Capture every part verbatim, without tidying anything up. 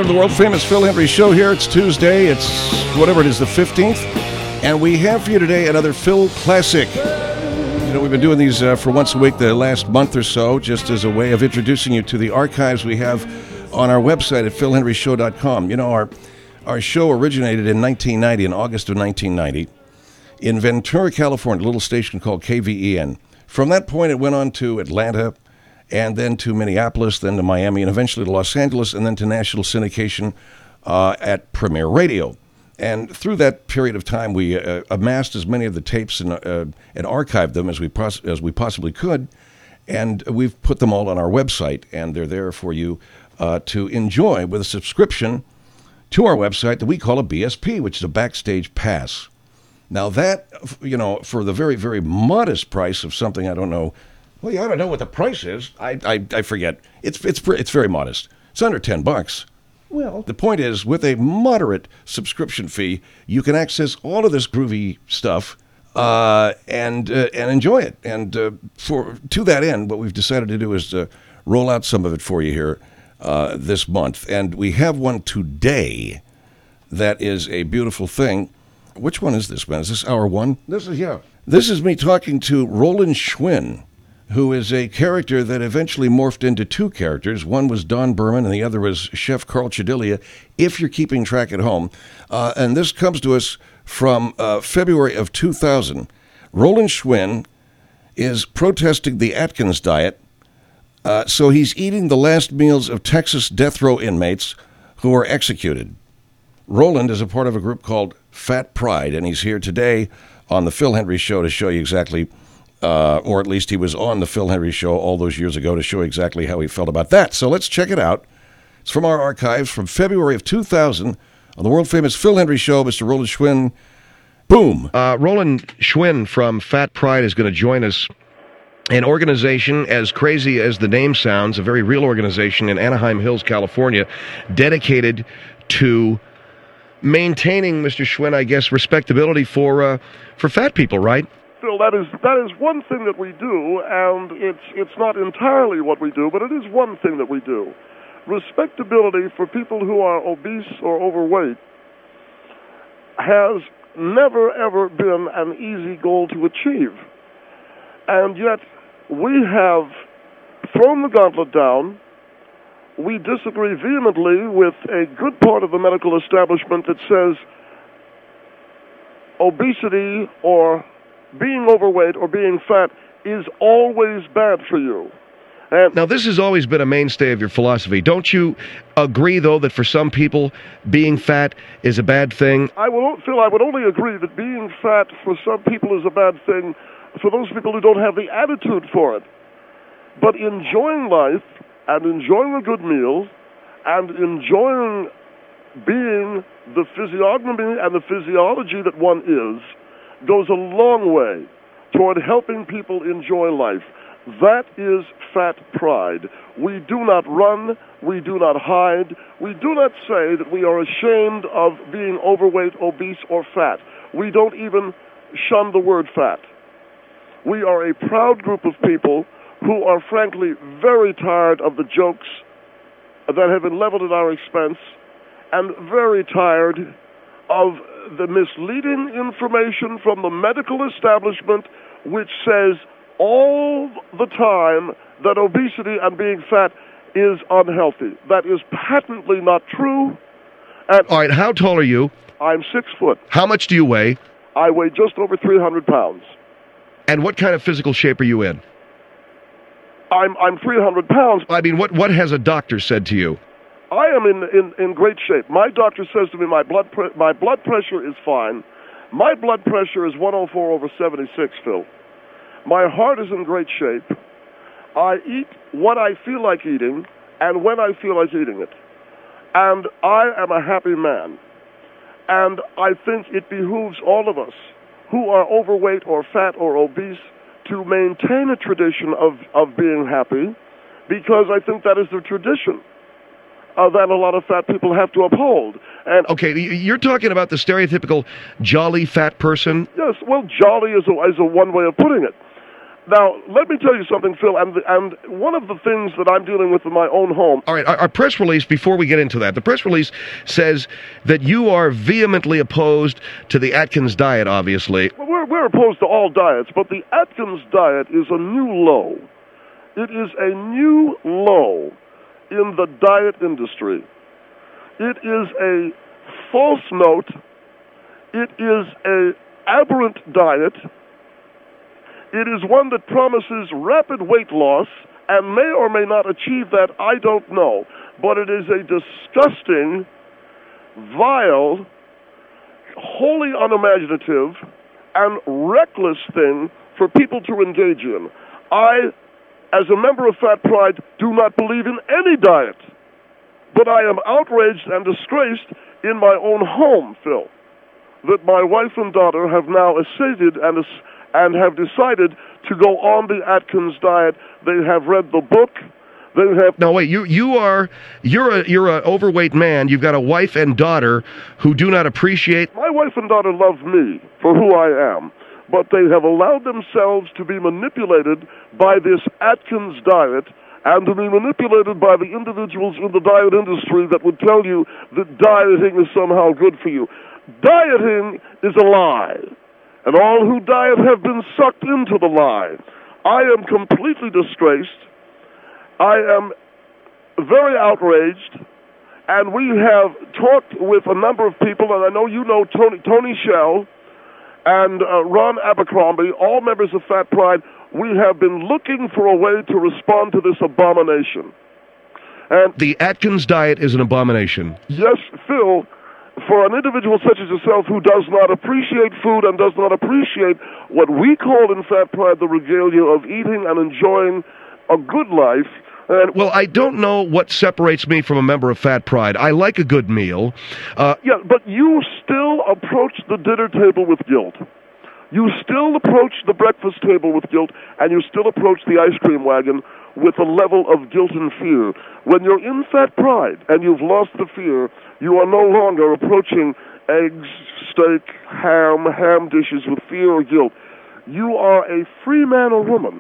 to the world-famous Phil Hendrie Show here. It's Tuesday. It's whatever it is, the fifteenth. And we have for you today another Phil Classic. You know, we've been doing these uh, for once a week the last month or so, just as a way of introducing you to the archives we have on our website at phil hendrie show dot com. You know, our, our show originated in nineteen ninety, in August of nineteen ninety, in Ventura, California, a little station called K V E N. From that point, it went on to Atlanta, and then to Minneapolis, then to Miami, and eventually to Los Angeles, and then to national syndication uh, at Premier Radio. And through that period of time, we uh, amassed as many of the tapes and, uh, and archived them as we pos- as we possibly could, and we've put them all on our website, and they're there for you uh, to enjoy with a subscription to our website that we call a B S P, which is a Backstage Pass. Now that, you know, for the very, very modest price of something, I don't know, well, yeah, I don't know what the price is. I, I, I forget. It's it's it's very modest. It's under ten bucks. Well, the point is, with a moderate subscription fee, you can access all of this groovy stuff uh, and uh, and enjoy it. And uh, for to that end, what we've decided to do is to roll out some of it for you here uh, this month. And we have one today that is a beautiful thing. Which one is this, man? Is this hour one? This is, yeah. This is me talking to Roland Schwinn, who is a character that eventually morphed into two characters. One was Don Berman, and the other was Chef Carl Chedilia, if you're keeping track at home. Uh, and this comes to us from uh, February of two thousand. Roland Schwinn is protesting the Atkins diet, uh, so he's eating the last meals of Texas death row inmates who are executed. Roland is a part of a group called Fat Pride, and he's here today on the Phil Hendrie Show to show you exactly Uh, or at least he was on the Phil Hendrie Show all those years ago to show exactly how he felt about that. So let's check it out. It's from our archives from February of two thousand on the world-famous Phil Hendrie Show. Mister Roland Schwinn, boom. Uh, Roland Schwinn from Fat Pride is going to join us. An organization as crazy as the name sounds, a very real organization in Anaheim Hills, California, dedicated to maintaining, Mister Schwinn, I guess, respectability for uh, for fat people, right? Phil, that is that is one thing that we do, and it's it's not entirely what we do, but it is one thing that we do. Respectability for people who are obese or overweight has never, ever been an easy goal to achieve. And yet, we have thrown the gauntlet down. We disagree vehemently with a good part of the medical establishment that says obesity or being overweight or being fat is always bad for you. And now, this has always been a mainstay of your philosophy. Don't you agree, though, that for some people, being fat is a bad thing? I will, Phil, I would only agree that being fat for some people is a bad thing for those people who don't have the attitude for it. But enjoying life and enjoying a good meal and enjoying being the physiognomy and the physiology that one is goes a long way toward helping people enjoy life. That is Fat Pride. We do not run, we do not hide, we do not say that we are ashamed of being overweight, obese, or fat. We don't even shun the word fat. We are a proud group of people who are frankly very tired of the jokes that have been leveled at our expense and very tired of the misleading information from the medical establishment which says all the time that obesity and being fat is unhealthy. That is patently not true. And all right, how tall are you? I'm six foot. How much do you weigh? I weigh just over three hundred pounds. And what kind of physical shape are you in? I'm I'm three hundred pounds. I mean, what, what has a doctor said to you? I am in, in, in great shape. My doctor says to me my blood pre- my blood pressure is fine. My blood pressure is one oh four over seventy-six, Phil. My heart is in great shape. I eat what I feel like eating and when I feel like eating it. And I am a happy man. And I think it behooves all of us who are overweight or fat or obese to maintain a tradition of, of being happy, because I think that is the tradition Uh, that a lot of fat people have to uphold. And okay, you're talking about the stereotypical jolly fat person? Yes, well, jolly is a, is a one way of putting it. Now, let me tell you something, Phil, and, and one of the things that I'm dealing with in my own home... All right, our, our press release, before we get into that, the press release says that you are vehemently opposed to the Atkins diet, obviously. Well, we're, we're opposed to all diets, but the Atkins diet is a new low. It is a new low in the diet industry. It is a false note. It is an aberrant diet. It is one that promises rapid weight loss and may or may not achieve that, I don't know. But it is a disgusting, vile, wholly unimaginative, and reckless thing for people to engage in. I, as a member of Fat Pride, do not believe in any diet. But I am outraged and disgraced in my own home, Phil, that my wife and daughter have now acceded and and have decided to go on the Atkins diet. They have read the book. They have... No, wait, you you are, you're a, you're an overweight man. You've got a wife and daughter who do not appreciate... My wife and daughter love me for who I am, but they have allowed themselves to be manipulated by this Atkins diet and to be manipulated by the individuals in the diet industry that would tell you that dieting is somehow good for you. Dieting is a lie. And all who diet have been sucked into the lie. I am completely disgraced. I am very outraged. And we have talked with a number of people, and I know you know Tony, Tony Shell and uh, Ron Abercrombie, all members of Fat Pride. We have been looking for a way to respond to this abomination. And the Atkins diet is an abomination. Yes, Phil. For an individual such as yourself who does not appreciate food and does not appreciate what we call in Fat Pride the regalia of eating and enjoying a good life. And well, I don't know what separates me from a member of Fat Pride. I like a good meal. Uh, yeah, but you still approach the dinner table with guilt. You still approach the breakfast table with guilt, and you still approach the ice cream wagon with a level of guilt and fear. When you're in Fat Pride and you've lost the fear, you are no longer approaching eggs, steak, ham, ham dishes with fear or guilt. You are a free man or woman.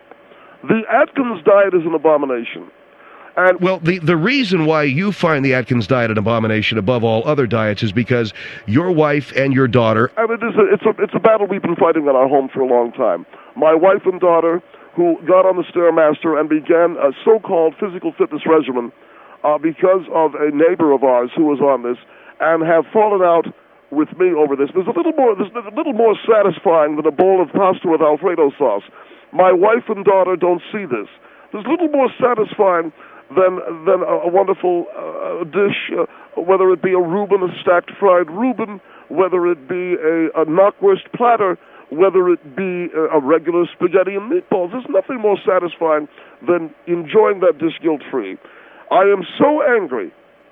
The Atkins diet is an abomination. And well, the, the reason why you find the Atkins diet an abomination above all other diets is because your wife and your daughter... And it is a, it's, a, it's a battle we've been fighting in our home for a long time. My wife and daughter, who got on the Stairmaster and began a so-called physical fitness regimen uh, because of a neighbor of ours who was on this, and have fallen out with me over this. There's a little more, there's a little more satisfying than a bowl of pasta with Alfredo sauce. My wife and daughter don't see this. There's a little more satisfying than than a, a wonderful uh, dish, uh, whether it be a Reuben, a stacked fried Reuben, whether it be a, a knockwurst platter, whether it be a, a regular spaghetti and meatballs. There's nothing more satisfying than enjoying that dish guilt-free. I am so angry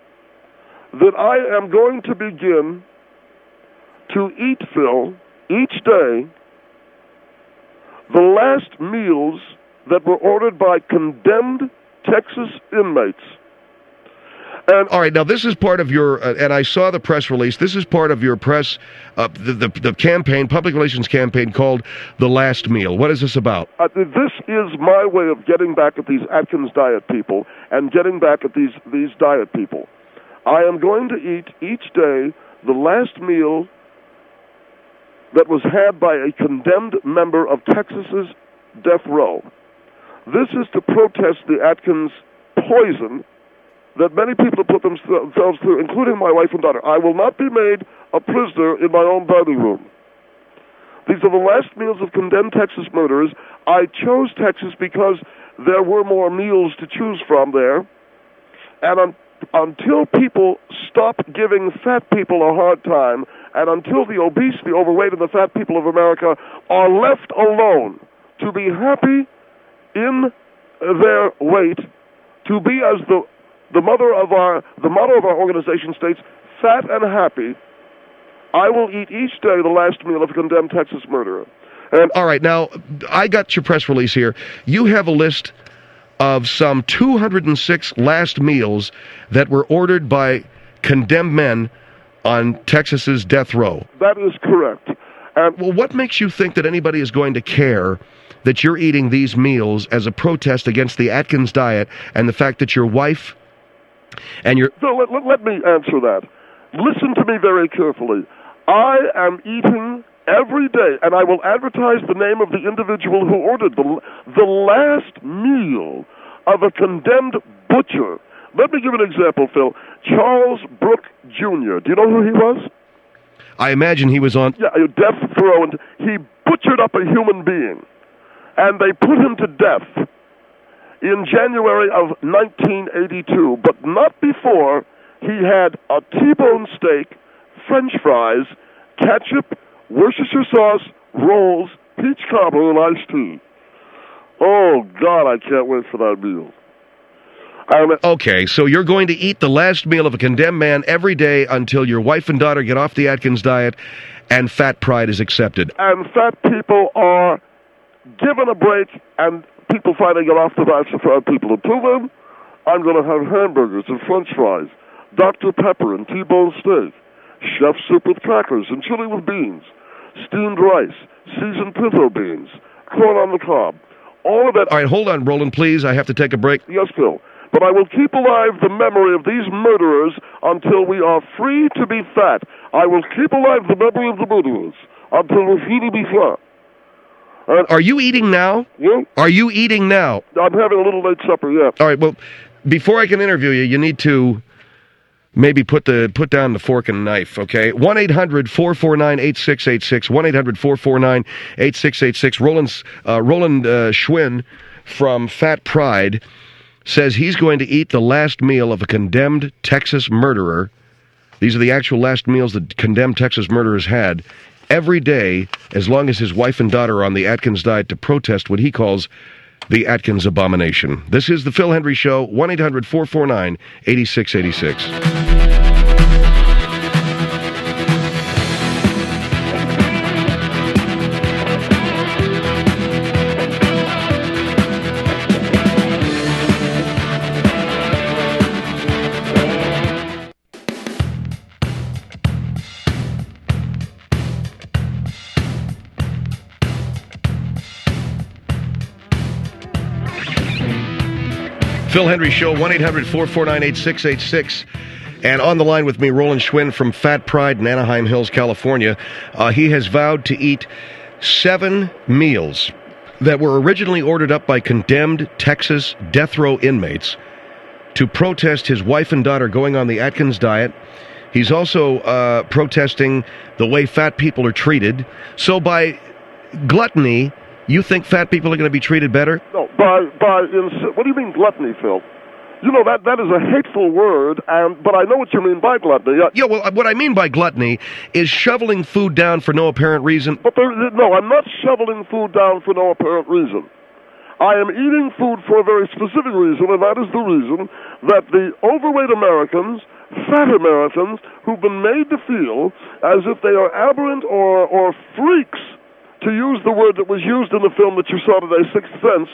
that I am going to begin to eat, Phil, each day, the last meals that were ordered by condemned Texas inmates. And all right, now this is part of your, uh, and I saw the press release, this is part of your press, uh, the, the, the campaign, public relations campaign called The Last Meal. What is this about? Uh, this is my way of getting back at these Atkins diet people and getting back at these, these diet people. I am going to eat each day the last meal that was had by a condemned member of Texas's death row. This is to protest the Atkins poison that many people have put themselves through, including my wife and daughter. I will not be made a prisoner in my own dining room. These are the last meals of condemned Texas murderers. I chose Texas because there were more meals to choose from there. And un- until people stop giving fat people a hard time, and until the obese, the overweight, and the fat people of America are left alone to be happy in their weight, to be, as the the mother of our the motto of our organization states, fat and happy, I will eat each day the last meal of a condemned Texas murderer. And all right, now I got your press release here. You have a list of some two hundred six last meals that were ordered by condemned men on Texas's death row. That is correct. And well, what makes you think that anybody is going to care that you're eating these meals as a protest against the Atkins diet and the fact that your wife and your... So let, let, let me answer that. Listen to me very carefully. I am eating every day, and I will advertise the name of the individual who ordered the, the last meal of a condemned butcher. Let me give an example, Phil. Charles Brooke Junior Do you know who he was? I imagine he was on... Yeah, a death row, and he butchered up a human being, and they put him to death in January of nineteen eighty-two, but not before he had a T-bone steak, French fries, ketchup, Worcestershire sauce, rolls, peach cobbler, and iced tea. Oh, God, I can't wait for that meal. Um, okay, so you're going to eat the last meal of a condemned man every day until your wife and daughter get off the Atkins diet and fat pride is accepted. And fat people are given a break, and people finally get off the diet for fat people. Until then, I'm going to have hamburgers and French fries, Doctor Pepper and T-bone steak, chef soup with crackers and chili with beans, steamed rice, seasoned pinto beans, corn on the cob. All of that... All right, hold on, Roland, please. I have to take a break. Yes, Phil. But I will keep alive the memory of these murderers until we are free to be fat. I will keep alive the memory of the murderers until we're free to be fat. And Are you eating now? Yeah? Are you eating now? I'm having a little late supper, yeah. All right, well, before I can interview you, you need to maybe put the put down the fork and knife, okay? one eight hundred four four nine eight six eight six, one eight hundred four four nine eight six eight six. Roland's, uh, Roland uh, Schwinn from Fat Pride says he's going to eat the last meal of a condemned Texas murderer. These are the actual last meals that condemned Texas murderers had every day as long as his wife and daughter are on the Atkins diet to protest what he calls the Atkins abomination. This is the Phil Hendry Show, one eight hundred four four nine eight six eight six. Phil Hendry Show, one eight hundred four four nine eight six eight six. And on the line with me, Roland Schwinn from Fat Pride in Anaheim Hills, California. Uh, he has vowed to eat seven meals that were originally ordered up by condemned Texas death row inmates to protest his wife and daughter going on the Atkins diet. He's also uh, protesting the way fat people are treated. So by gluttony, you think fat people are going to be treated better? No, by, by, ins- what do you mean gluttony, Phil? You know, that, that is a hateful word, and but I know what you mean by gluttony. I, Yeah, well, what I mean by gluttony is shoveling food down for no apparent reason. But there, no, I'm not shoveling food down for no apparent reason. I am eating food for a very specific reason, and that is the reason that the overweight Americans, fat Americans, who've been made to feel as if they are aberrant or, or freaks, to use the word that was used in the film that you saw today, Sixth Sense,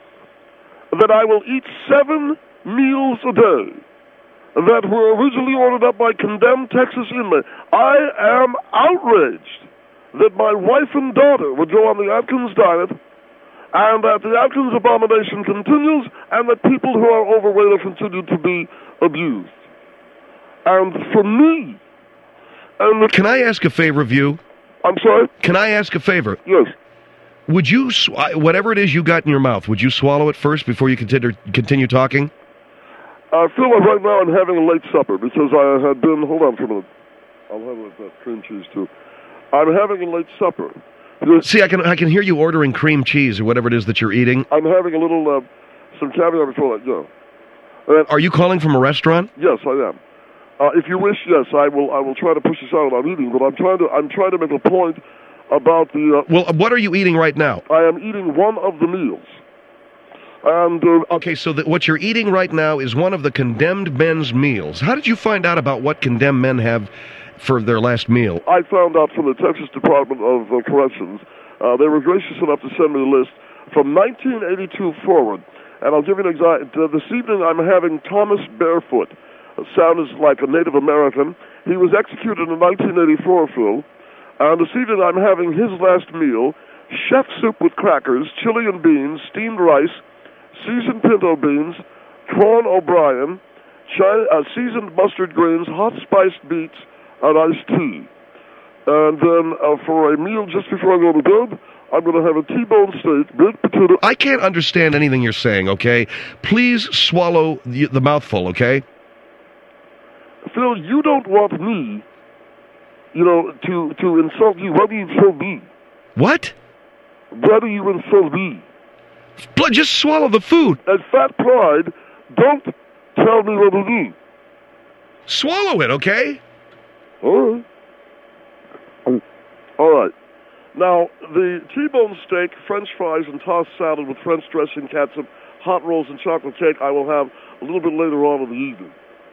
that I will eat seven meals a day that were originally ordered up by condemned Texas inmates. I am outraged that my wife and daughter would go on the Atkins diet and that the Atkins abomination continues and that people who are overweight are continued to be abused. And for me... and the, Can I ask a favor of you? I'm sorry? Can I ask a favor? Yes. Would you, sw- whatever it is you got in your mouth, would you swallow it first before you continue, continue talking? I feel like right now I'm having a late supper because I had been... Hold on for a minute. I'll have a, that cream cheese, too. I'm having a late supper. Because See, I can I can hear you ordering cream cheese or whatever it is that you're eating. I'm having a little... Uh, some caviar before that, yeah. And, Are you calling from a restaurant? yes, I am. Uh, if you wish, yes, I will. I will try to push this out without eating. But I'm trying to. I'm trying to make a point about the. Uh, Well, what are you eating right now? I am eating one of the meals, and uh, Okay, so that what you're eating right now is one of the condemned men's meals. How did you find out about what condemned men have for their last meal? I found out from the Texas Department of uh, Corrections. Uh, they were gracious enough to send me a list from nineteen eighty-two forward, and I'll give you an example. Uh, this evening, I'm having Thomas Barefoot. Sounds like a Native American. He was executed in nineteen eighty-four, Phil. And this evening I'm having his last meal. chef soup with crackers, chili and beans, steamed rice, seasoned pinto beans, corn O'Brien, China, uh, seasoned mustard greens, hot spiced beets, and iced tea. And then uh, for a meal just before I go to bed, I'm going to have a T-bone steak, baked potato. I can't understand anything you're saying, okay? Please swallow the, the mouthful, okay? Phil, you don't want me, you know, to, to insult you. Why do you insult me? What? Why do you insult me? Bl- Just swallow the food. At Fat Pride, don't tell me what to do. Swallow it, okay? All right. All right. Now, the T-bone steak, French fries, and tossed salad with French dressing, catsup, hot rolls, and chocolate cake I will have a little bit later on in the evening.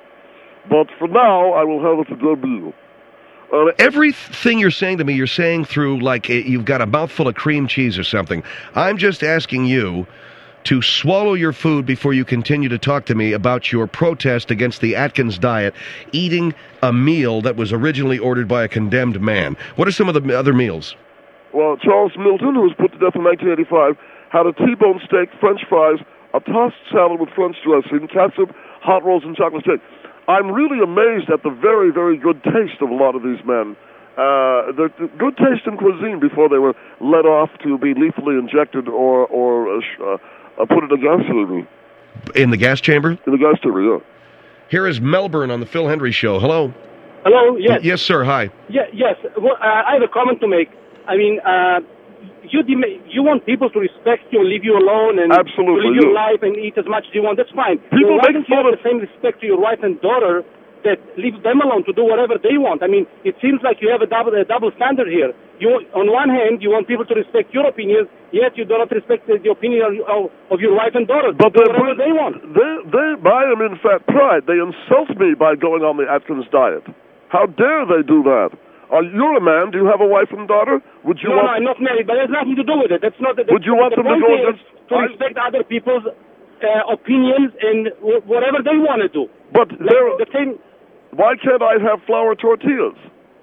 But for now, I will have it to meal. Uh, Everything you're saying to me, you're saying through like a, you've got a mouthful of cream cheese or something. I'm just asking you to swallow your food before you continue to talk to me about your protest against the Atkins diet, eating a meal that was originally ordered by a condemned man. What are some of the other meals? Well, Charles Milton, who was put to death in nineteen eighty-five, had a T-bone steak, French fries, a tossed salad with French dressing, catsup, hot rolls, and chocolate cake. I'm really amazed at the very, very good taste of a lot of these men. Uh, the, the good taste in cuisine before they were let off to be lethally injected or or uh, sh- uh, uh, put in a gas chamber. In the gas chamber? In the gas chamber, yeah. Here is Melbourne on the Phil Hendry Show. Hello. Hello, yes. Yes, sir. Hi. Yeah, yes. Well, uh, I have a comment to make. I mean, uh, you dem- you want people to respect you and leave you alone and Absolutely, to live your yeah. life and eat as much as you want. That's fine. People Why make don't you fun have of- the same respect to your wife and daughter that leave them alone to do whatever they want? I mean, it seems like you have a double, a double standard here. You, on one hand, you want people to respect your opinions, yet you do not respect the, the opinion of, of, of your wife and daughter. But do they whatever they want. They, they, I am in Fat Pride. They insult me by going on the Atkins diet. How dare they do that? Uh, you're a man. Do you have a wife and daughter? Would you No, want? no, I'm not married, but it has nothing to do with it. That's not. The, Would you want the them to point go is against- to I- respect other people's uh, opinions and w- whatever they want to do. But Like there, the same. why can't I have flour tortillas?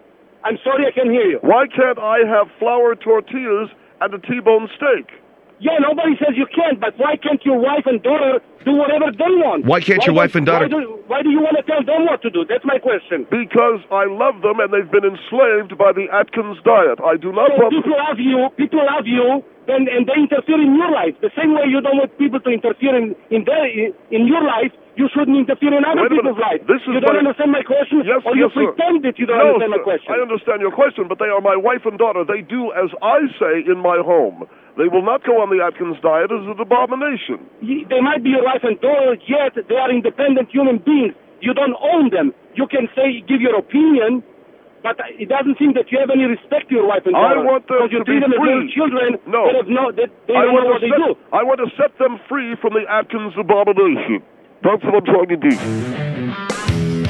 I'm sorry, I can't hear you. Why can't I have flour tortillas and a T-bone steak? Yeah, nobody says you can't, but why can't your wife and daughter do whatever they want? Why can't your don't- wife and daughter- Why do, why do you want to tell them what to do? That's my question. Because I love them and they've been enslaved by the Atkins diet. I do not So want. people love you, people love you, and, and they interfere in your life. The same way you don't want people to interfere in in, their, in your life, you shouldn't interfere in other Wait a minute. people's life. This is you don't my- understand my question, Yes, or you yes, sir. pretend that you don't No, understand my sir. question. I understand your question, but they are my wife and daughter. They do as I say in my home. They will not go on the Atkins diet as an abomination. You- They might be your wife and daughter, yet they are independent human beings. You don't own them. You can say, give your opinion, but it doesn't seem that you have any respect to your wife and I daughter. want them because you to treat be them as free. little children No. that have no, that they I don't know want, what to they set, do. I want to set them free from the Atkins abomination. That's what I'm trying to do.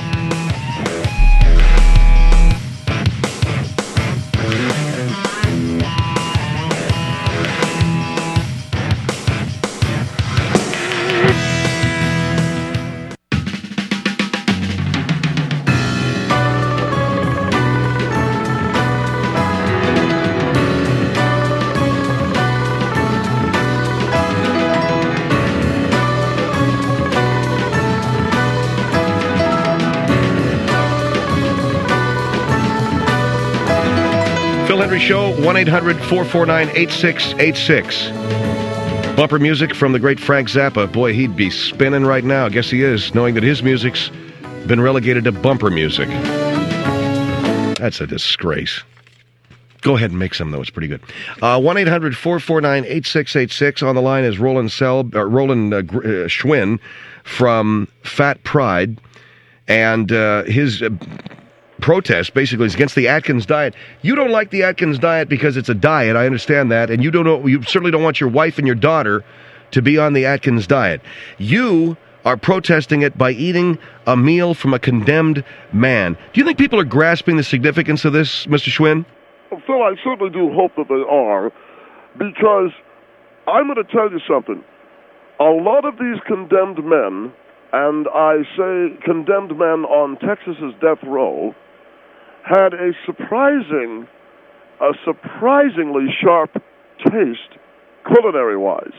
Phil Hendry Show, one eight hundred four four nine eight six eight six. Bumper music from the great Frank Zappa. Boy, he'd be spinning right now. I guess he is, knowing that his music's been relegated to bumper music. That's a disgrace. Go ahead and make some, though. It's pretty good. Uh, one eight hundred four four nine eight six eight six. On the line is Roland, Selb, uh, Roland uh, Gr- uh, Schwinn from Fat Pride. And uh, his uh, protest basically is against the Atkins diet. You don't like the Atkins diet because it's a diet. I understand that. And you don't know, you certainly don't want your wife and your daughter to be on the Atkins diet. You are protesting it by eating a meal from a condemned man. Do you think people are grasping the significance of this, Mister Schwinn? Well, Phil, I certainly do hope that they are, because I'm going to tell you something. A lot of these condemned men, and I say condemned men on Texas's death row, had a surprising, a surprisingly sharp taste culinary-wise.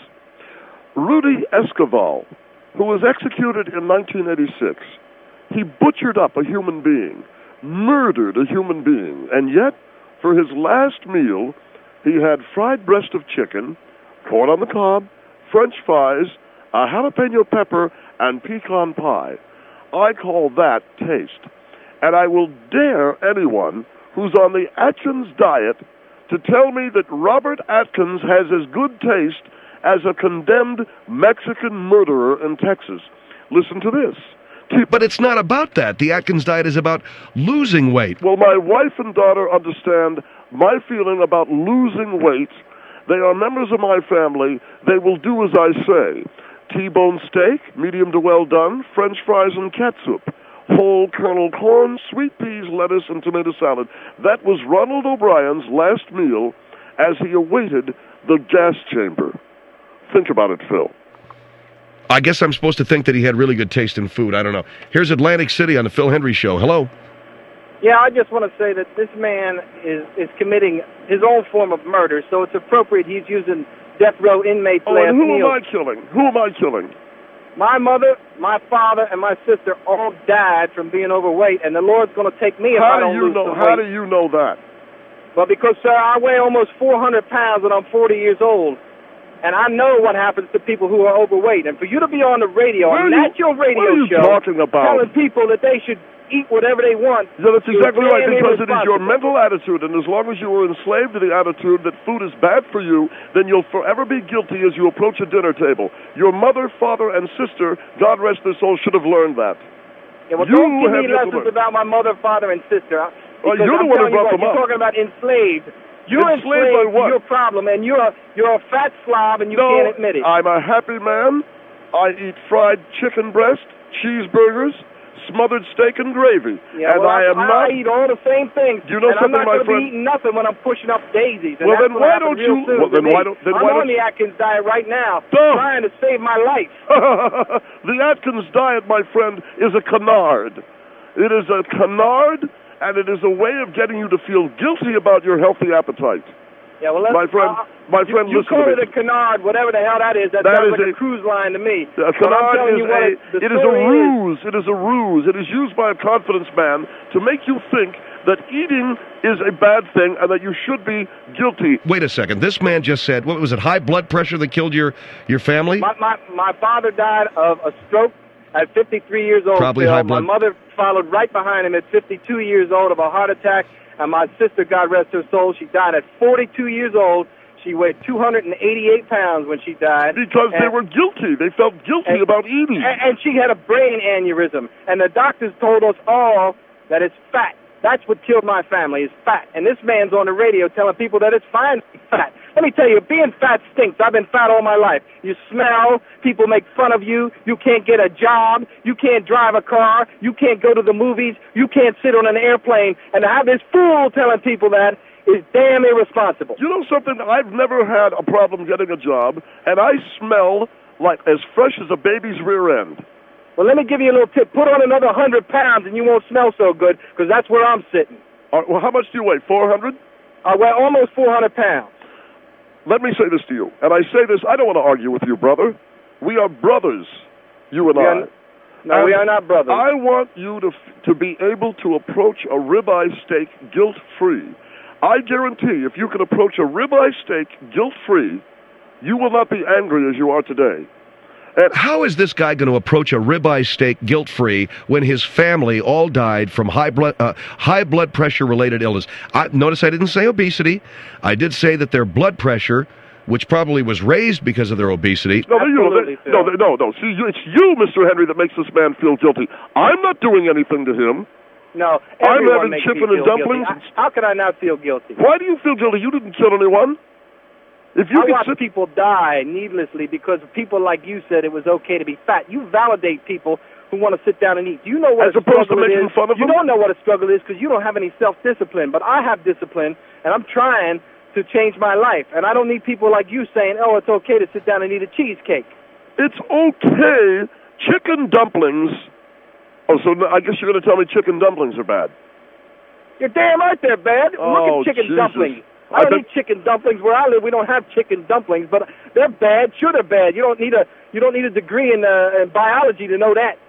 Rudy Esquivel, who was executed in nineteen eighty-six, he butchered up a human being, murdered a human being, and yet, for his last meal, he had fried breast of chicken, corn on the cob, French fries, a jalapeno pepper, and pecan pie. I call that taste. And I will dare anyone who's on the Atkins diet to tell me that Robert Atkins has as good taste as a condemned Mexican murderer in Texas. Listen to this. Keep But it's not about that. The Atkins diet is about losing weight. Well, my wife and daughter understand my feeling about losing weight. They are members of my family. They will do as I say. T-bone steak, medium to well done, French fries and catsup, whole kernel corn, sweet peas, lettuce, and tomato salad. That was Ronald O'Brien's last meal as he awaited the gas chamber. Think about it, Phil. I guess I'm supposed to think that he had really good taste in food. I don't know. Here's Atlantic City on the Phil Hendry Show. Hello. Yeah, I just want to say that this man is, is committing his own form of murder, so it's appropriate he's using death row inmates Oh, last and who meal. am I killing? Who am I killing? My mother, my father, and my sister all died from being overweight, and the Lord's going to take me if How I do don't you lose know? some How weight. do you know that? Well, because, sir, I weigh almost four hundred pounds, and I'm forty years old. And I know what happens to people who are overweight. And for you to be on the radio, What a are you- natural radio what are you show, talking about? telling people that they should eat whatever they want. Yeah, that's you're exactly right, damn because it is your irresponsible. mental attitude, and as long as you are enslaved to the attitude that food is bad for you, then you'll forever be guilty as you approach a dinner table. Your mother, father, and sister, God rest their souls, should have learned that. Yeah, well, You don't give have me yet to lessons learn. about my mother, father, and sister. Well, because you're the I'm one who telling you brought what, them You're up. talking about enslaved. You're Enslaved enslaved, by what? to your problem, and you're a, you're a fat slob, and you no, can't admit it. I'm a happy man. I eat fried chicken breast, cheeseburgers, smothered steak and gravy. Yeah, and well, I am I, not... I eat all the same things. You know and something, I'm not my going to friend? be eating nothing when I'm pushing up daisies. And Well, that's then gonna why happen don't real you- soon well, to then me. why don't- then I'm why on don't- the Atkins diet right now, Duh. trying to save my life. The Atkins diet, my friend, is a canard. It is a canard, and it is a way of getting you to feel guilty about your healthy appetite. Yeah, well, let's, My friend, uh, my you, friend, you listen call to it me. a canard, whatever the hell that is. That, That sounds is a- like a cruise line to me. A But I'm canard telling is you what a, it, the it is a story ruse. It is a ruse. It is used by a confidence man to make you think that eating is a bad thing and that you should be guilty. Wait a second. This man just said, what was it, high blood pressure that killed your, your family? My, my my father died of a stroke at fifty-three years old. Probably Phil. high blood- My mother followed right behind him at fifty-two years old of a heart attack, and my sister, God rest her soul, she died at forty-two years old. She weighed two hundred eighty-eight pounds when she died. Because they And- were guilty. They felt guilty and- about eating. And, and she had a brain aneurysm, and the doctors told us all that it's fat. That's what killed my family, is fat. And this man's on the radio telling people that it's fine to be fat. Let me tell you, being fat stinks. I've been fat all my life. You smell, people make fun of you, you can't get a job, you can't drive a car, you can't go to the movies, you can't sit on an airplane, and to have this fool telling people that is damn irresponsible. You know something? I've never had a problem getting a job, and I smell like as fresh as a baby's rear end. Well, let me give you a little tip. Put on another one hundred pounds and you won't smell so good, because that's where I'm sitting. All right, well, how much do you weigh? four hundred? I weigh almost four hundred pounds. Let me say this to you, and I say this, I don't want to argue with you, brother. We are brothers, you and We I. are, no, we And are not brothers. I want you to f- to be able to approach a ribeye steak guilt-free. I guarantee if you can approach a ribeye steak guilt-free, you will not be angry as you are today. And How is this guy going to approach a ribeye steak guilt-free when his family all died from high blood uh, high blood pressure related illness? I, notice I didn't say obesity. I did say that their blood pressure, which probably was raised because of their obesity. no, you, Absolutely, they, no, Phil. they, no, no. See, you, it's you, Mister Henry, that makes this man feel guilty. I'm not doing anything to him. No, I'm everyone having makes chicken me and feel dumplings. guilty. I, how could I not feel guilty? Why do you feel guilty? You didn't kill anyone. If you I can watch sit people die needlessly because people like you said it was okay to be fat. You validate people who want to sit down and eat. Do you know what As a opposed to struggle it making is? fun of you them? don't know what a struggle is because you don't have any self-discipline. But I have discipline, and I'm trying to change my life. And I don't need people like you saying, oh, it's okay to sit down and eat a cheesecake. it's okay. Chicken dumplings. Oh, so I guess you're going to tell me chicken dumplings are bad. You're damn right they're bad. Oh, Look at chicken Jesus. dumplings. I don't bet- eat chicken dumplings where I live. We don't have chicken dumplings, but they're bad. Sure, they're bad. You don't need a you don't need a degree in, uh, in biology to know that.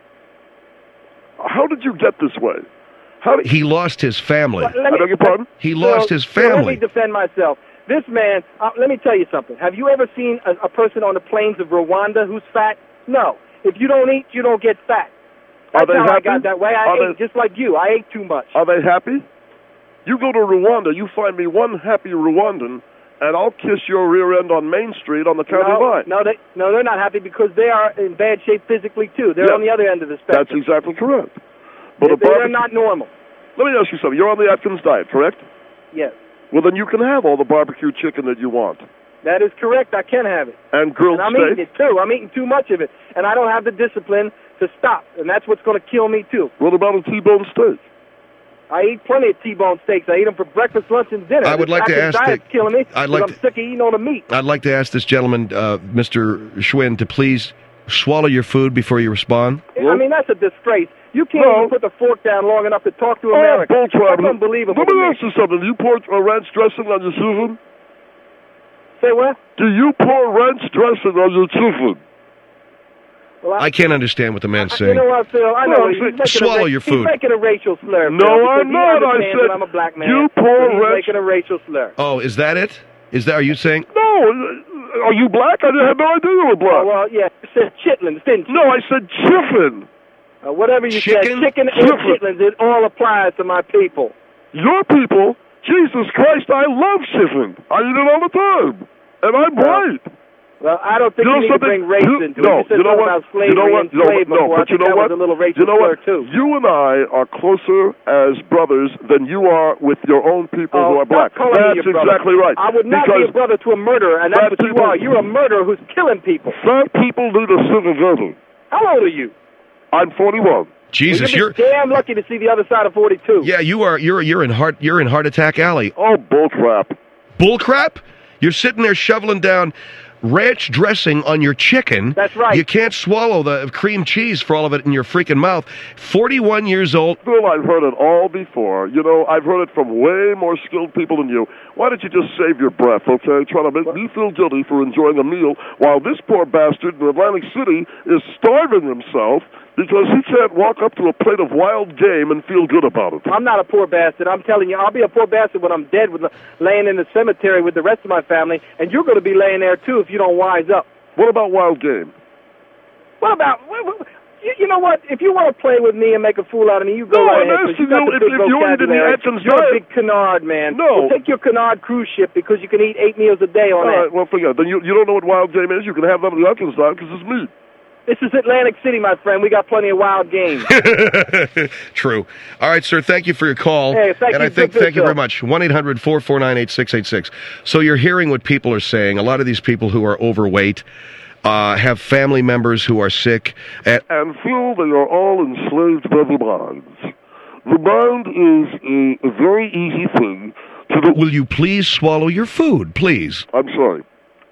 How did you get this way? How did He lost his family. Let I me- beg your pardon? He lost So- his so let me family. defend myself. This man, uh, let me tell you something. Have you ever seen a, a person on the plains of Rwanda who's fat? No. If you don't eat, you don't get fat. Are That's they how I happy? got that way. I Are ate they- just like you. I ate too much. Are they happy? You go to Rwanda, you find me one happy Rwandan, and I'll kiss your rear end on Main Street on the county no, line. no, they, no, they're not happy because they are in bad shape physically too. They're Yeah. on the other end of the That's spectrum. exactly correct. But They, a they're barbecue- not normal. Let me ask you something. You're on the Atkins diet, correct? Yes, Well, then you can have all the barbecue chicken that you want. that is correct. I can have it, And grilled and I'm steak. eating it too. I'm eating too much of it, and I don't have the discipline to stop, and that's what's going to kill me too. What about a T-bone steak? I eat plenty of T-bone steaks. I eat them for breakfast, lunch, and dinner. I would This like to Atkins ask diet's the- killing me. I'd 'cause like I'm to- sick of eating all the meat. I'd like to ask this gentleman, uh, Mister Schwinn, to please swallow your food before you respond. I mean, that's a disgrace. You can't No. even put the fork down long enough to talk to Oh, America. bull crap. That's unbelievable. Let to me me. ask you something. Do you pour uh, ranch dressing on your chicken? Say what? Do you pour ranch dressing on your chicken? Well, I can't understand what the man's You saying. know what, Phil? I know Well, he's see- making swallow a ra- your food. He's making a racial slur. No, Phil, I'm because he not. I understands said that I'm a black man. you so pour he's ranch- making a racial slur. Oh, is that it? Is that? Are you saying? No. uh, Are you black? I had no idea you were black. Oh, well, yeah, you said chitlins, didn't you? No, I said chicken. Uh, whatever you Chicken? said, chicken or Chicken. chitlins, it all applies to my people. Your people, Jesus Christ, I love chicken. I eat it all the time. And I'm Well, white. Well, I don't think You know you need to something? bring race You- into no, it. You said you know something what? about slavery You know what? and You know slave what? No, before. I but you think know that what? was a little racial You know slur, what? too. You and I are closer as brothers than you are with your own people Oh, who are black. stop calling That's me your brother. exactly right. I would not because be a brother to a murderer, and that's fat what you people- are. You're a murderer who's killing people. fat people need a civil. How old are you? I'm forty-one. Jesus, Well, you're. you're damn lucky to see the other side of forty-two. Yeah, you are. You're. You're in heart. You're in Heart Attack Alley. Oh, bullcrap. Bullcrap. You're sitting there shoveling down ranch dressing on your chicken. That's right. You can't swallow the cream cheese for all of it in your freaking mouth. forty-one years old. Phil, I've heard it all before. You know, I've heard it from way more skilled people than you. Why don't you just save your breath, okay? Trying to make me feel guilty for enjoying a meal while this poor bastard in Atlantic City is starving himself because he can't walk up to a plate of wild game and feel good about it. I'm not a poor bastard. I'm telling you, I'll be a poor bastard when I'm dead, with laying in the cemetery with the rest of my family, and you're going to be laying there too if you don't wise up. What about wild game? What about? What, what, you, you know what? If you want to play with me and make a fool out of me, you go No, right I'm ahead. 'cause asking you got you the if- big if you're eating the vocabulary. Atkins You're diet- a big canard, man. No. Well, take your canard cruise ship because you can eat eight meals a day on All that. right, well, forget it. Then you, you don't know what wild game is. You can have that at the Atkins diet because it's meat. This is Atlantic City, my friend. We got plenty of wild game. True. All right, sir. Thank you for your call. Hey, thank and you. I think Good, thank you good, very Phil. much. one eight hundred four four nine eight six eight six. So you're hearing what people are saying. A lot of these people who are overweight uh, have family members who are sick. And And Phil, they are all enslaved by the mind. The mind is a, a very easy thing to do. will you please swallow your food, please? I'm sorry.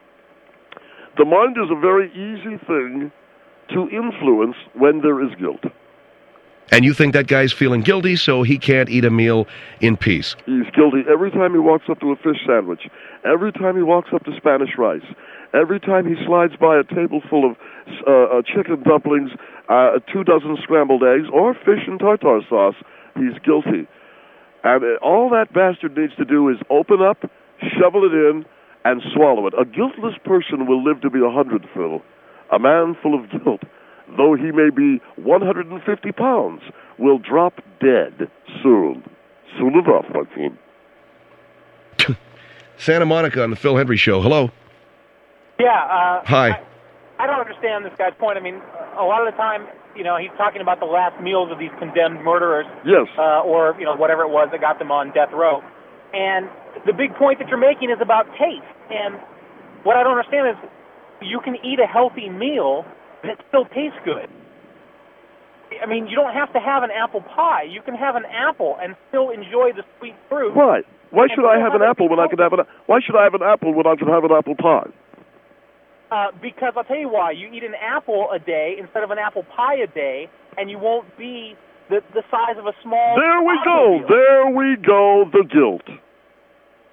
The mind is a very easy thing to influence when there is guilt. And you think that guy's feeling guilty, so he can't eat a meal in peace. He's guilty every time he walks up to a fish sandwich, every time he walks up to Spanish rice, every time he slides by a table full of uh, uh, chicken dumplings, uh, two dozen scrambled eggs, or fish and tartar sauce. He's guilty. And uh, all that bastard needs to do is open up, shovel it in, and swallow it. A guiltless person will live to be a hundred, Phil. A man full of guilt, though he may be one hundred fifty pounds, will drop dead soon. Soon enough, my friend. Santa Monica on the Phil Hendry Show. Hello. Yeah. Uh, Hi. I, I don't understand this guy's point. I mean, a lot of the time, you know, he's talking about the last meals of these condemned murderers, Yes. uh, or you know, whatever it was that got them on death row. And the big point that you're making is about taste. And what I don't understand is, you can eat a healthy meal that still tastes good. I mean, you don't have to have an apple pie. You can have an apple and still enjoy the sweet fruit. Why? Why should And I still have an have it apple be when I can have an? Why should I have an apple when I can have an apple pie? Uh, because I'll tell you why. You eat an apple a day instead of an apple pie a day, and you won't be the, the size of a small There we go. automobile. There we go. The guilt.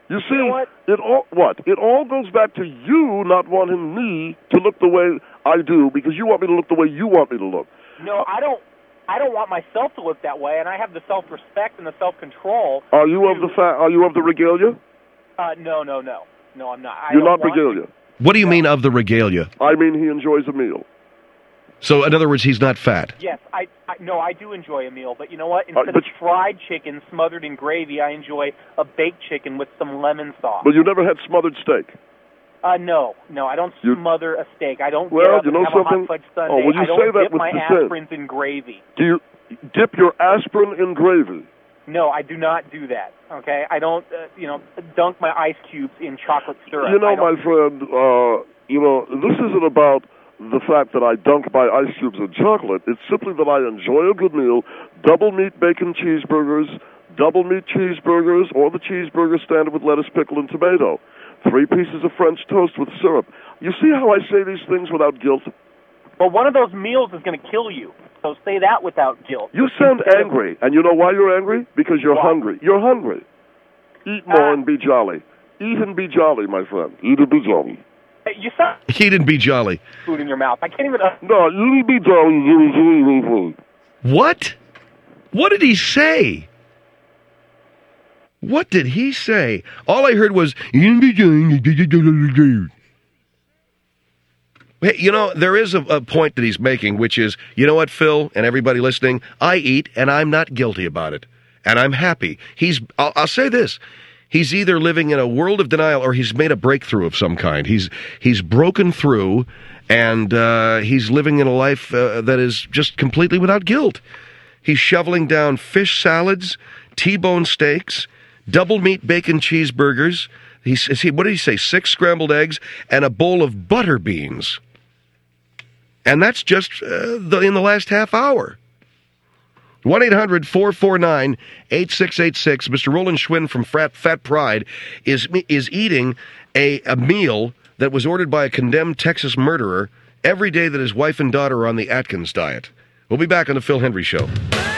You see, You know what? it all what? It all goes back to you not wanting me to look the way I do because you want me to look the way you want me to look. No, I don't. I don't want myself to look that way, and I have the self-respect and the self-control. Are you of to- the fa- Are you of the regalia? Uh, no, no, no, no. I'm not. I You're don't not want- regalia. What do you mean of the regalia? I mean, he enjoys a meal. So, in other words, he's not fat. Yes, I, I no, I do enjoy a meal, but you know what? Uh, Instead but- of fried chicken smothered in gravy, I enjoy a baked chicken with some lemon sauce. But you never had smothered steak. Uh, no, no, I don't You- smother a steak. I don't Well, get up you know and have something? a hot fudge sundae. Oh, well, you I don't say that dip with my dissent. aspirins in gravy. Do you dip your aspirin in gravy? No, I do not do that. Okay, I don't, uh, you know, dunk my ice cubes in chocolate syrup. You know, I don't- my friend, uh, you know, this isn't about the fact that I dunk my ice cubes in chocolate. It's simply that I enjoy a good meal, double meat bacon cheeseburgers, double meat cheeseburgers, or the cheeseburger standard with lettuce, pickle, and tomato. Three pieces of French toast with syrup. You see how I say these things without guilt? But one of those meals is going to kill you. So say that without guilt. You sound Instead of- angry, and you know why you're angry? Because you're Why? hungry. You're hungry. Eat more Ah. and be jolly. Eat and be jolly, my friend. Eat and be jolly. Hey, You sound He didn't be jolly. food in your mouth. I can't even. Uh, No, eat and be jolly. You really, really. What? What did he say? What did he say? All I heard was. Hey, you know, there is a, a point that he's making, which is, you know what, Phil, and everybody listening, I eat, and I'm not guilty about it, and I'm happy. He's, I'll, I'll say this, he's either living in a world of denial, or he's made a breakthrough of some kind. He's he's broken through, and uh, he's living in a life uh, that is just completely without guilt. He's shoveling down fish salads, T-bone steaks, double meat bacon cheeseburgers. He's, he, what did he say? Six scrambled eggs and a bowl of butter beans. And that's just uh, the, in the last half hour. one eight hundred four four nine eight six eight six. Mister Roland Schwinn from Fat, Fat Pride is is eating a, a meal that was ordered by a condemned Texas murderer every day that his wife and daughter are on the Atkins diet. We'll be back on the Phil Hendry Show.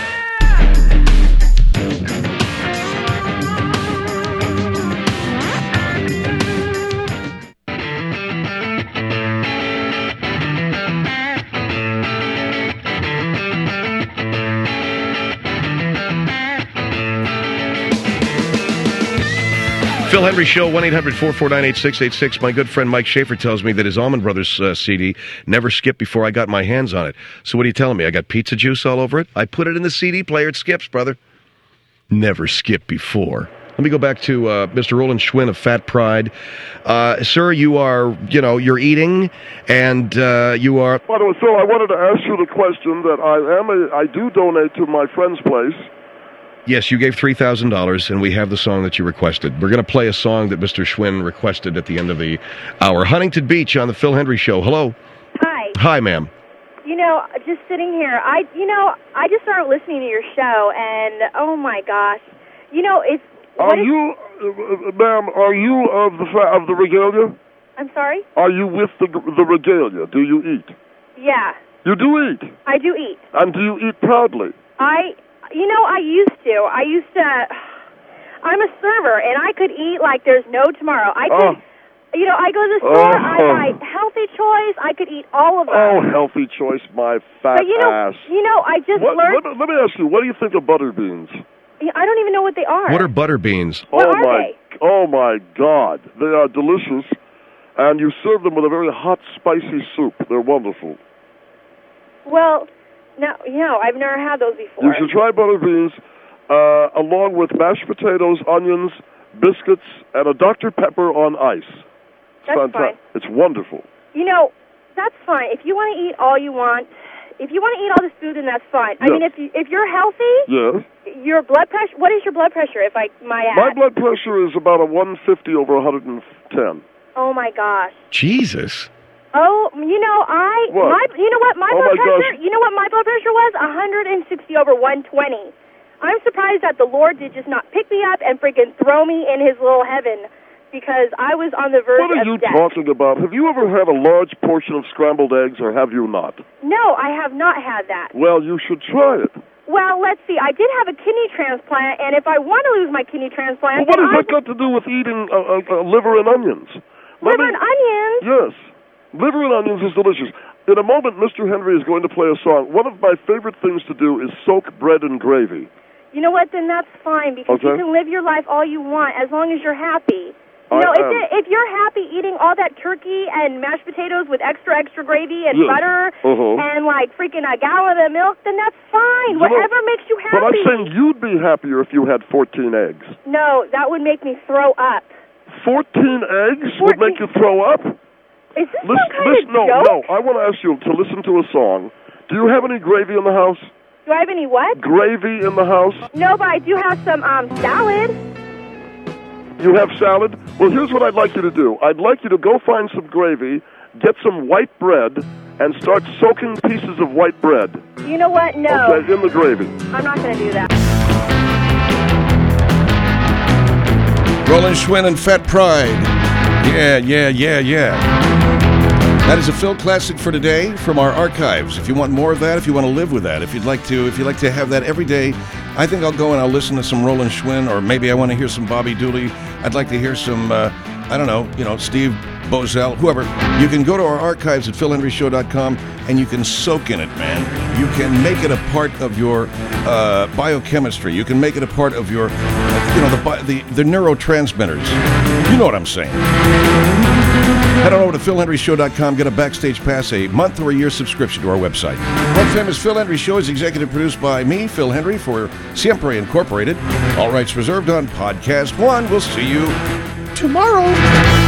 Phil Hendry Show, one eight hundred four four nine eight six eight six. My good friend Mike Schaefer tells me that his Allman Brothers uh, C D never skipped before I got my hands on it. So what are you telling me? I got pizza juice all over it? I put it in the C D player. It skips, brother. Never skipped before. Let me go back to uh, Mister Roland Schwinn of Fat Pride. Uh, sir, you are, you know, you're eating, and uh, you are... By the way, Phil, I wanted to ask you the question that I am a, I do donate to my friend's place. Yes, you gave three thousand dollars, and we have the song that you requested. We're going to play a song that Mister Schwinn requested at the end of the hour. Huntington Beach on the Phil Hendry Show. Hello. Hi. Hi, ma'am. You know, just sitting here, I, you know, I just started listening to your show, and oh my gosh, you know, it's. Are what is- you, uh, uh, ma'am, are you of the fa- of the regalia? I'm sorry? Are you with the the regalia? Do you eat? Yeah, You do eat. I do eat. And do you eat proudly? I, you know, I used to. I used to. I'm a server, and I could eat like there's no tomorrow. I could. Oh. You know, I go to the store, Oh. I buy Healthy Choice, I could eat all of them. Oh, healthy choice, my fat but you know, ass. you know, I just What, learned. let, me, let me ask you, what do you think of butter beans? I don't even know what they are. What are butter beans? What oh are my, they? oh my God, they are delicious, and you serve them with a very hot, spicy soup. They're wonderful. Well, no, you know, I've never had those before. You should try butter beans, uh, along with mashed potatoes, onions, biscuits, and a Doctor Pepper on ice. It's That's fantastic. fine. It's wonderful. You know, that's fine. If you want to eat all you want, if you want to eat all this food, then that's fine. I Yes. mean, if you, if you're healthy, Yes. your blood pressure. What is your blood pressure? If I might ask. My blood pressure is about a one fifty over one hundred ten. Oh my gosh. Jesus. Oh, you know, I What? my you know what my Oh, blood my pressure. gosh. You know what my blood pressure was? one hundred sixty over one twenty. I'm surprised that the Lord did just not pick me up and freaking throw me in His little heaven, because I was on the verge What are of you death. talking about? Have you ever had a large portion of scrambled eggs, or have you not? No, I have not had that. Well, you should try it. Well, let's see. I did have a kidney transplant, and if I want to lose my kidney transplant, Well, what has then that got to do with eating uh, uh, uh, liver and onions? Let liver me- and onions. Yes. Liver and onions is delicious. In a moment, Mister Henry is going to play a song. One of my favorite things to do is soak bread in gravy. You know what? Then that's fine because Okay. you can live your life all you want as long as you're happy. You I know, if, am. it, if you're happy eating all that turkey and mashed potatoes with extra, extra gravy and Yes. butter Uh-huh. and like freaking a gallon of milk, then that's fine. You know, Whatever makes you happy. But I'm saying you'd be happier if you had fourteen eggs. No, that would make me throw up. fourteen eggs would make you throw up? Is this Listen, some kind listen, of no, joke? no. I want to ask you to listen to a song. Do you have any gravy in the house? Do I have any what? Gravy in the house? No, but I do have some um salad. You have salad? Well, here's what I'd like you to do. I'd like you to go find some gravy, get some white bread, and start soaking pieces of white bread. You know what? No. Okay, in the gravy. I'm not going to do that. Roland Schwinn and Fat Pride. Yeah, yeah, yeah, yeah. That is a Phil classic for today from our archives. If you want more of that, if you want to live with that, if you'd like to, if you'd like to have that every day, I think I'll go and I'll listen to some Roland Schwinn, or maybe I want to hear some Bobby Dooley. I'd like to hear some, uh, I don't know, you know, Steve Bozell, whoever. You can go to our archives at phil henry show dot com and you can soak in it, man. You can make it a part of your uh, biochemistry. You can make it a part of your, you know, the bi- the the neurotransmitters. You know what I'm saying. Head on over to phil henry show dot com, get a backstage pass, a month or a year subscription to our website. World famous Phil Henry Show is executive produced by me, Phil Henry, for Siempre Incorporated. All rights reserved on Podcast One. We'll see you tomorrow.